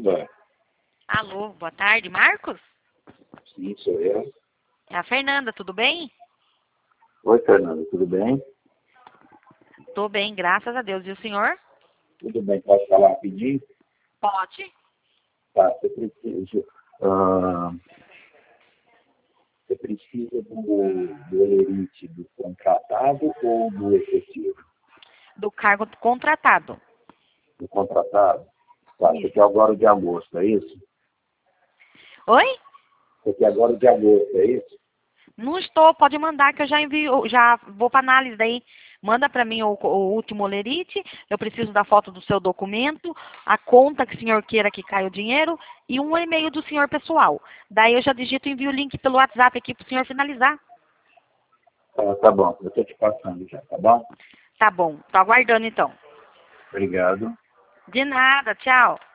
Silva. Alô, boa tarde, Marcos? Sim, sou eu. É a Fernanda, tudo bem? Oi, Fernando, tudo bem? Tô bem, graças a Deus. E o senhor? Tudo bem, posso falar rapidinho? Pode. Tá, você precisa do Olerite do contratado ou do efetivo? Do cargo contratado. Do contratado? Tá, você Isso. quer agora o de agosto, é isso? Oi? Você quer agora o de agosto, é isso? Não estou, pode mandar que eu já envio, já vou para análise daí. Manda para mim o último olerite, eu preciso da foto do seu documento, a conta que o senhor queira que caia o dinheiro e um e-mail do senhor pessoal. Daí eu já digito e envio o link pelo WhatsApp aqui para o senhor finalizar. Tá bom, eu estou te passando já, tá bom? Tá bom, tô aguardando então. Obrigado. De nada, tchau.